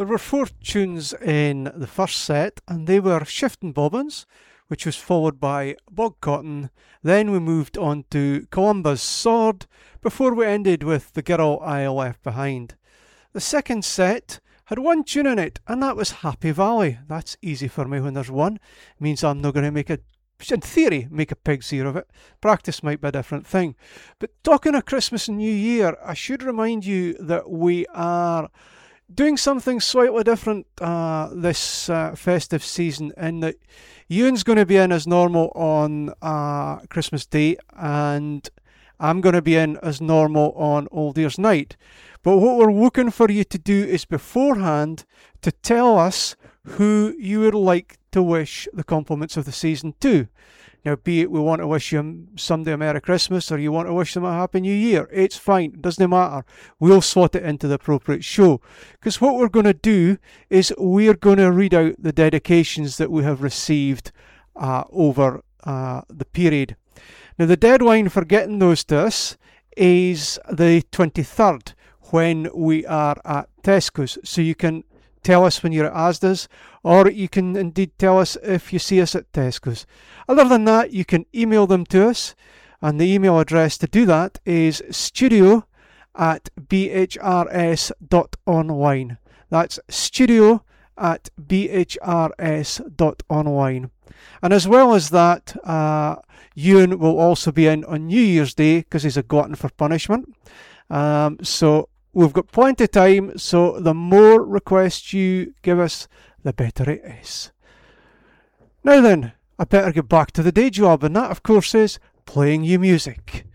There were 4 tunes in the first set, and they were Shiftin' Bobbins, which was followed by Bog Cotton. Then we moved on to Columba's Sword, before we ended with The Girl I Left Behind. The second set had 1 tune in it, and that was Happy Valley. That's easy for me when there's one. It means I'm not going to in theory, make a pig's ear of it. Practice might be a different thing. But talking of Christmas and New Year, I should remind you that we are doing something slightly different this festive season, in that Ewan's going to be in as normal on Christmas Day, and I'm going to be in as normal on Old Year's Night. But what we're looking for you to do is beforehand to tell us who you would like to wish the compliments of the season to. Now, be it we want to wish somebody a Merry Christmas, or you want to wish them a Happy New Year, it's fine, it doesn't matter. We'll slot it into the appropriate show. Because what we're going to do is we're going to read out the dedications that we have received over the period. Now, the deadline for getting those to us is the 23rd, when we are at Tesco's. So you can tell us when you're at Asda's, or you can indeed tell us if you see us at Tesco's. Other than that, you can email them to us, and the email address to do that is studio@bhrs.online. That's studio@bhrs.online. And as well as that, Ewan will also be in on New Year's Day, because he's a glutton for punishment. So we've got plenty of time, so the more requests you give us, the better it is. Now then, I better get back to the day job, and that, of course, is playing you music.